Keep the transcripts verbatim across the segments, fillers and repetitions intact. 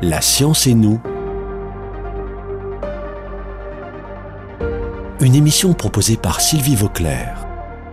La science et nous. Une émission proposée par Sylvie Vauclair.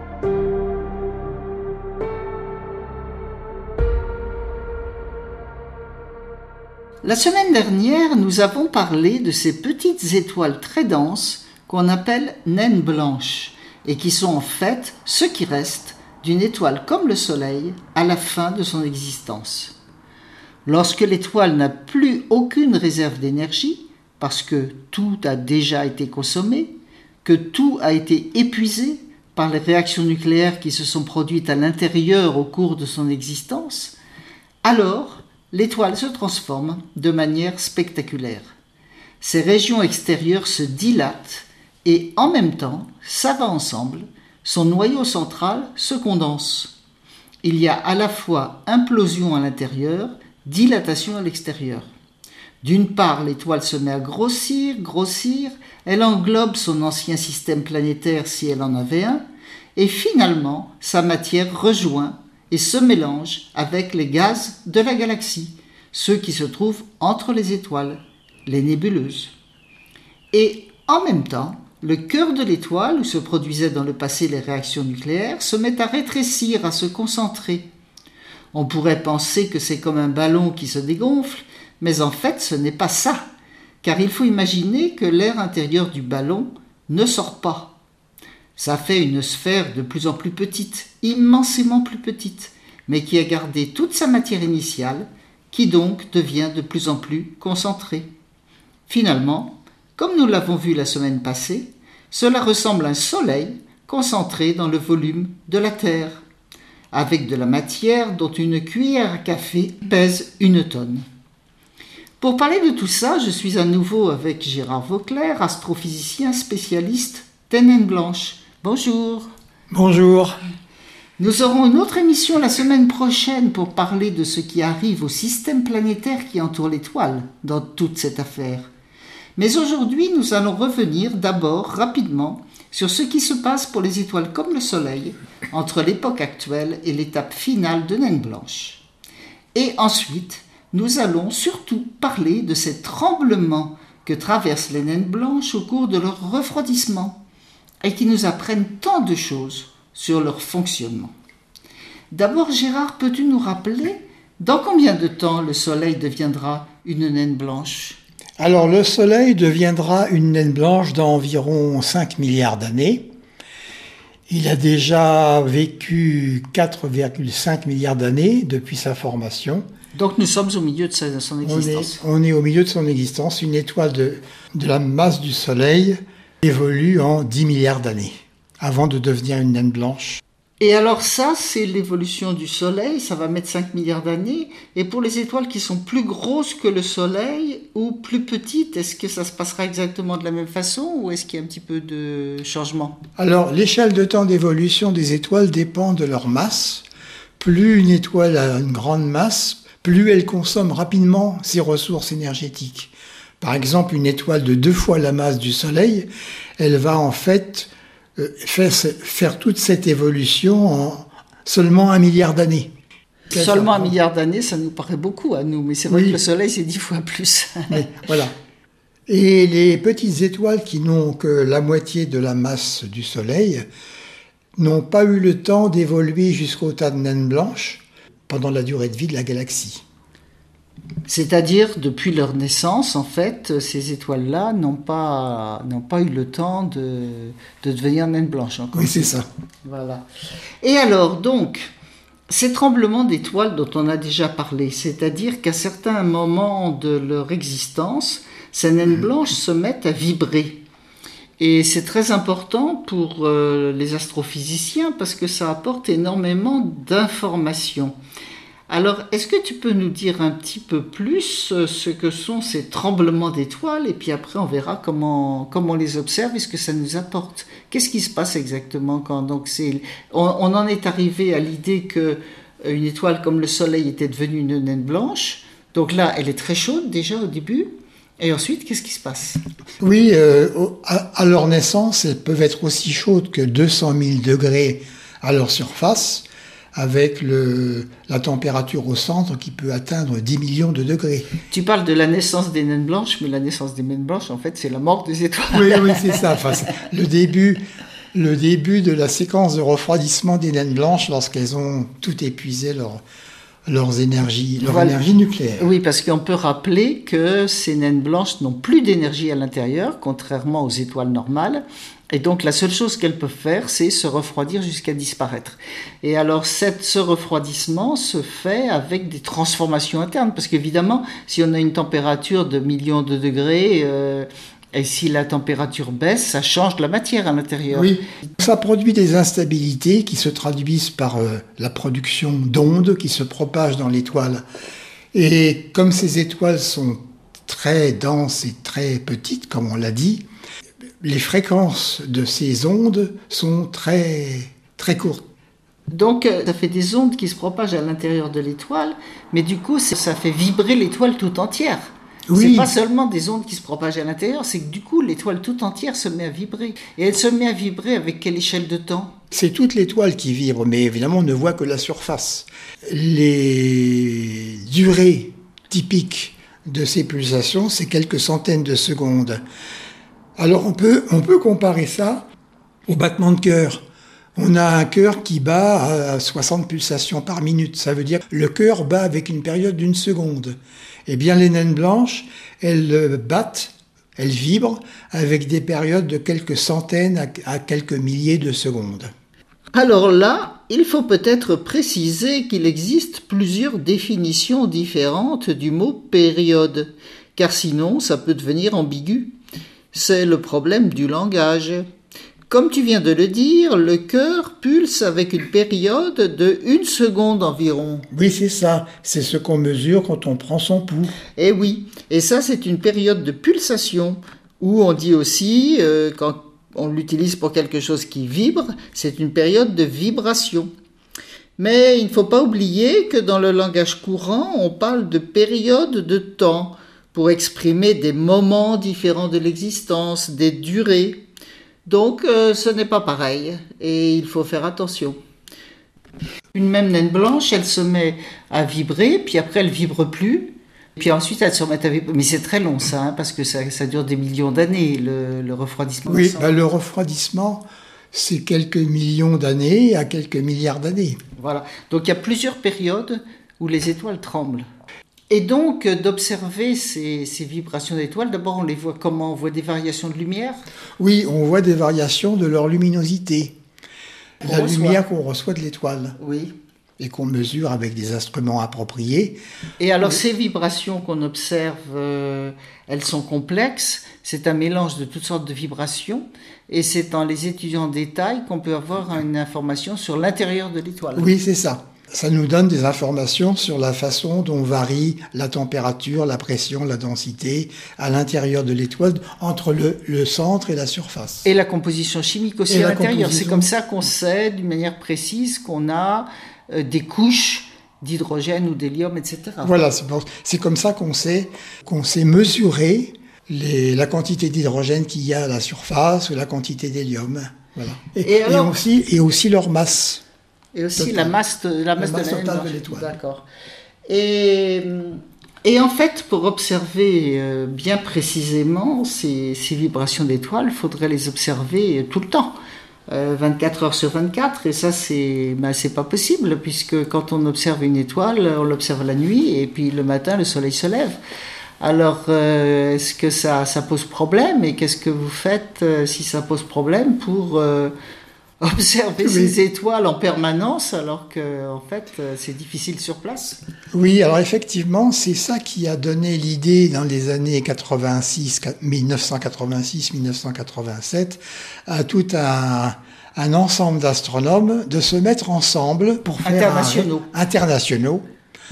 La semaine dernière, nous avons parlé de ces petites étoiles très denses qu'on appelle naines blanches et qui sont en fait ce qui reste d'une étoile comme le Soleil à la fin de son existence. Lorsque l'étoile n'a plus aucune réserve d'énergie, parce que tout a déjà été consommé, que tout a été épuisé par les réactions nucléaires qui se sont produites à l'intérieur au cours de son existence, alors l'étoile se transforme de manière spectaculaire. Ces régions extérieures se dilatent et en même temps, ça va ensemble, son noyau central se condense. Il y a à la fois implosion à l'intérieur, dilatation à l'extérieur. D'une part, l'étoile se met à grossir, grossir, elle englobe son ancien système planétaire si elle en avait un, et finalement, sa matière rejoint et se mélange avec les gaz de la galaxie, ceux qui se trouvent entre les étoiles, les nébuleuses. Et en même temps, le cœur de l'étoile, où se produisaient dans le passé les réactions nucléaires, se met à rétrécir, à se concentrer. On pourrait penser que c'est comme un ballon qui se dégonfle, mais en fait ce n'est pas ça, car il faut imaginer que l'air intérieur du ballon ne sort pas. Ça fait une sphère de plus en plus petite, immensément plus petite, mais qui a gardé toute sa matière initiale, qui donc devient de plus en plus concentrée. Finalement, comme nous l'avons vu la semaine passée, cela ressemble à un soleil concentré dans le volume de la Terre, avec de la matière dont une cuillère à café pèse une tonne. Pour parler de tout ça, je suis à nouveau avec Gérard Vauclair, astrophysicien spécialiste des naines blanches. Bonjour. Bonjour. Nous aurons une autre émission la semaine prochaine pour parler de ce qui arrive au système planétaire qui entoure l'étoile dans toute cette affaire. Mais aujourd'hui, nous allons revenir d'abord rapidement sur ce qui se passe pour les étoiles comme le Soleil entre l'époque actuelle et l'étape finale de naines blanches. Et ensuite, nous allons surtout parler de ces tremblements que traversent les naines blanches au cours de leur refroidissement et qui nous apprennent tant de choses sur leur fonctionnement. D'abord, Gérard, peux-tu nous rappeler dans combien de temps le Soleil deviendra une naine blanche ? Alors, le Soleil deviendra une naine blanche dans environ cinq milliards d'années. Il a déjà vécu quatre virgule cinq milliards d'années depuis sa formation. Donc nous sommes au milieu de son existence. On est, on est au milieu de son existence. Une étoile de, de la masse du Soleil évolue en dix milliards d'années avant de devenir une naine blanche. Et alors ça, c'est l'évolution du Soleil, ça va mettre cinq milliards d'années. Et pour les étoiles qui sont plus grosses que le Soleil ou plus petites, est-ce que ça se passera exactement de la même façon ou est-ce qu'il y a un petit peu de changement ? Alors, l'échelle de temps d'évolution des étoiles dépend de leur masse. Plus une étoile a une grande masse, plus elle consomme rapidement ses ressources énergétiques. Par exemple, une étoile de deux fois la masse du Soleil, elle va en fait euh, faire, faire toute cette évolution en seulement un milliard d'années. Seulement un milliard d'années, ça nous paraît beaucoup à nous, mais c'est vrai oui. que le Soleil, c'est dix fois plus. Oui, voilà. Et les petites étoiles qui n'ont que la moitié de la masse du Soleil n'ont pas eu le temps d'évoluer jusqu'au tas de naines blanches pendant la durée de vie de la galaxie. C'est-à-dire, depuis leur naissance, en fait, ces étoiles-là n'ont pas, n'ont pas eu le temps de, de devenir naines blanches. Encore. Oui, c'est ça. Voilà. Et alors, donc, ces tremblements d'étoiles dont on a déjà parlé, c'est-à-dire qu'à certains moments de leur existence, ces naines blanches se mettent à vibrer. Et c'est très important pour euh, les astrophysiciens parce que ça apporte énormément d'informations. Alors, est-ce que tu peux nous dire un petit peu plus ce que sont ces tremblements d'étoiles et puis après on verra comment, comment on les observe et ce que ça nous apporte. Qu'est-ce qui se passe exactement quand donc c'est, on, on en est arrivé à l'idée qu'une étoile comme le Soleil était devenue une naine blanche. Donc là, elle est très chaude déjà au début. Et ensuite, qu'est-ce qui se passe ? Oui, euh, à, à leur naissance, elles peuvent être aussi chaudes que deux cent mille degrés à leur surface. avec le, la température au centre qui peut atteindre dix millions de degrés. Tu parles de la naissance des naines blanches, mais la naissance des naines blanches, en fait, c'est la mort des étoiles. Oui, oui, c'est ça. Enfin, c'est le début, le début de la séquence de refroidissement des naines blanches lorsqu'elles ont tout épuisé leur, leurs énergies, leur Voilà. énergie nucléaire. Oui, parce qu'on peut rappeler que ces naines blanches n'ont plus d'énergie à l'intérieur, contrairement aux étoiles normales. Et donc, la seule chose qu'elles peuvent faire, c'est se refroidir jusqu'à disparaître. Et alors, cette, ce refroidissement se fait avec des transformations internes. Parce qu'évidemment, si on a une température de millions de degrés, euh, et si la température baisse, ça change la matière à l'intérieur. Oui, ça produit des instabilités qui se traduisent par euh, la production d'ondes qui se propagent dans l'étoile. Et comme ces étoiles sont très denses et très petites, comme on l'a dit, les fréquences de ces ondes sont très, très courtes. Donc, ça fait des ondes qui se propagent à l'intérieur de l'étoile, mais du coup, ça fait vibrer l'étoile tout entière. Oui. C'est pas seulement des ondes qui se propagent à l'intérieur, c'est que du coup, l'étoile tout entière se met à vibrer. Et elle se met à vibrer avec quelle échelle de temps ? C'est toute l'étoile qui vibre, mais évidemment, on ne voit que la surface. Les durées typiques de ces pulsations, c'est quelques centaines de secondes. Alors on peut, on peut comparer ça au battement de cœur. On a un cœur qui bat à soixante pulsations par minute. Ça veut dire que le cœur bat avec une période d'une seconde. Eh bien, les naines blanches, elles battent, elles vibrent avec des périodes de quelques centaines à quelques milliers de secondes. Alors là, il faut peut-être préciser qu'il existe plusieurs définitions différentes du mot période, car sinon ça peut devenir ambigu. C'est le problème du langage. Comme tu viens de le dire, le cœur pulse avec une période de une seconde environ. Oui, c'est ça. C'est ce qu'on mesure quand on prend son pouls. Eh oui, et ça c'est une période de pulsation, où on dit aussi, euh, quand on l'utilise pour quelque chose qui vibre, c'est une période de vibration. Mais il ne faut pas oublier que dans le langage courant, on parle de période de temps pour exprimer des moments différents de l'existence, des durées. Donc euh, ce n'est pas pareil et il faut faire attention. Une même naine blanche, elle se met à vibrer, puis après elle vibre plus, puis ensuite elle se remet à vibrer. Mais c'est très long ça, hein, parce que ça, ça dure des millions d'années, le, le refroidissement. Oui, bah, le refroidissement, c'est quelques millions d'années à quelques milliards d'années. Voilà, donc il y a plusieurs périodes où les étoiles tremblent. Et donc, d'observer ces, ces vibrations d'étoiles, d'abord on les voit comment ? On voit des variations de lumière ? Oui, on voit des variations de leur luminosité. Qu'on La reçoit. lumière qu'on reçoit de l'étoile. Oui. Et qu'on mesure avec des instruments appropriés. Et alors oui. Ces vibrations qu'on observe, euh, elles sont complexes. C'est un mélange de toutes sortes de vibrations. Et c'est en les étudiant en détail qu'on peut avoir une information sur l'intérieur de l'étoile. Oui, c'est ça. Ça nous donne des informations sur la façon dont varie la température, la pression, la densité à l'intérieur de l'étoile entre le, le centre et la surface. Et la composition chimique aussi Et à la l'intérieur. composition. C'est comme ça qu'on sait d'une manière précise qu'on a euh, des couches d'hydrogène ou d'hélium, et cetera. Voilà, c'est, bon, c'est comme ça qu'on sait, qu'on sait mesurer les, la quantité d'hydrogène qu'il y a à la surface ou la quantité d'hélium. Voilà. Et, Et alors- et aussi, et aussi leur masse. Et aussi Total. la masse, de, la masse, masse de, la totale naine de blanche. l'étoile. D'accord. Et, et en fait, pour observer euh, bien précisément ces, ces vibrations d'étoiles, il faudrait les observer tout le temps, euh, vingt-quatre heures sur vingt-quatre. Et ça, c'est, ben, c'est pas possible, puisque quand on observe une étoile, on l'observe la nuit, et puis le matin, le soleil se lève. Alors, euh, est-ce que ça, ça pose problème ? Et qu'est-ce que vous faites euh, si ça pose problème pour euh, observer Oui. ces étoiles en permanence, alors que en fait, euh, c'est difficile sur place ? Oui, alors effectivement, c'est ça qui a donné l'idée dans les années quatre-vingt-six, mille neuf cent quatre-vingt-six mille neuf cent quatre-vingt-sept à tout un, un ensemble d'astronomes de se mettre ensemble pour faire Internationaux. un, internationaux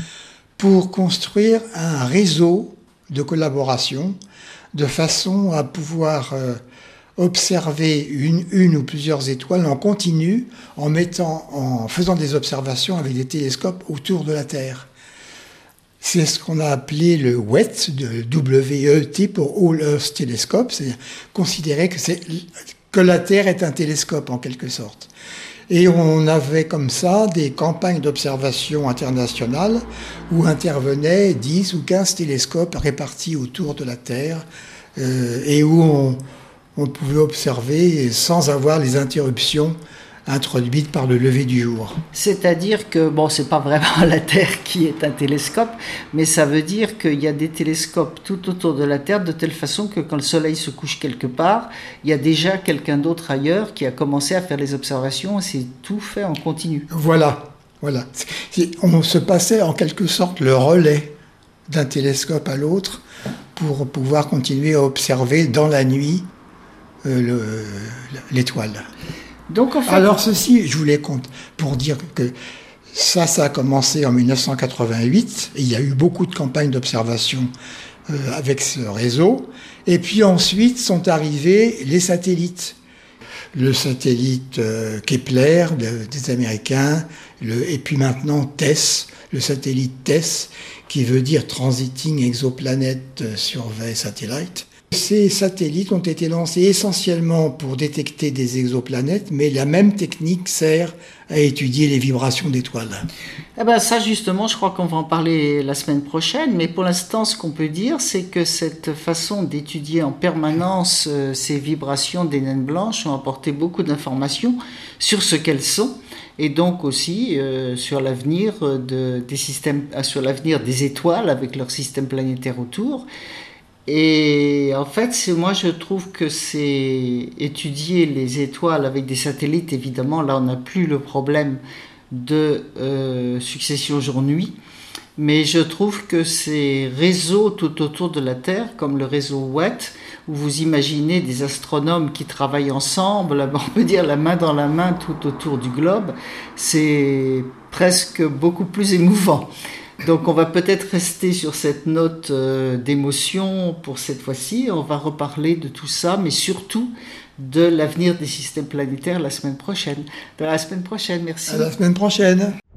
pour construire un réseau de collaboration de façon à pouvoir euh, observer une, une ou plusieurs étoiles en continu en mettant, en faisant des observations avec des télescopes autour de la Terre. C'est ce qu'on a appelé le W E T, de W E T pour All Earth Telescope, c'est-à-dire considérer que, c'est, que la Terre est un télescope en quelque sorte. Et on avait comme ça des campagnes d'observation internationales où intervenaient dix ou quinze télescopes répartis autour de la Terre euh, et où on, on pouvait observer sans avoir les interruptions introduites par le lever du jour. C'est-à-dire que, bon, c'est pas vraiment la Terre qui est un télescope, mais ça veut dire qu'il y a des télescopes tout autour de la Terre, de telle façon que quand le Soleil se couche quelque part, il y a déjà quelqu'un d'autre ailleurs qui a commencé à faire les observations, et c'est tout fait en continu. Voilà, voilà. On se passait en quelque sorte le relais d'un télescope à l'autre pour pouvoir continuer à observer dans la nuit euh, le, l'étoile. Donc, en fait, alors ceci, je voulais compte pour dire que ça, ça a commencé en dix-neuf cent quatre-vingt-huit. Et il y a eu beaucoup de campagnes d'observation euh, avec ce réseau. Et puis ensuite sont arrivés les satellites. Le satellite euh, Kepler de, des Américains, le, et puis maintenant TESS, le satellite TESS, qui veut dire Transiting Exoplanet Survey Satellite. Ces satellites ont été lancés essentiellement pour détecter des exoplanètes, mais la même technique sert à étudier les vibrations d'étoiles. Eh ben ça justement, je crois qu'on va en parler la semaine prochaine, mais pour l'instant, ce qu'on peut dire, c'est que cette façon d'étudier en permanence euh, ces vibrations des naines blanches ont apporté beaucoup d'informations sur ce qu'elles sont, et donc aussi euh, sur l'avenir de, des systèmes, sur l'avenir des étoiles avec leur système planétaire autour. Et en fait, c'est, moi je trouve que c'est étudier les étoiles avec des satellites, évidemment, là on n'a plus le problème de euh, succession jour-nuit, mais je trouve que ces réseaux tout autour de la Terre, comme le réseau W E T, où vous imaginez des astronomes qui travaillent ensemble, on peut dire la main dans la main tout autour du globe, c'est presque beaucoup plus émouvant. Donc on va peut-être rester sur cette note euh, d'émotion pour cette fois-ci. On va reparler de tout ça, mais surtout de l'avenir des systèmes planétaires la semaine prochaine. À la semaine prochaine, merci. À la semaine prochaine.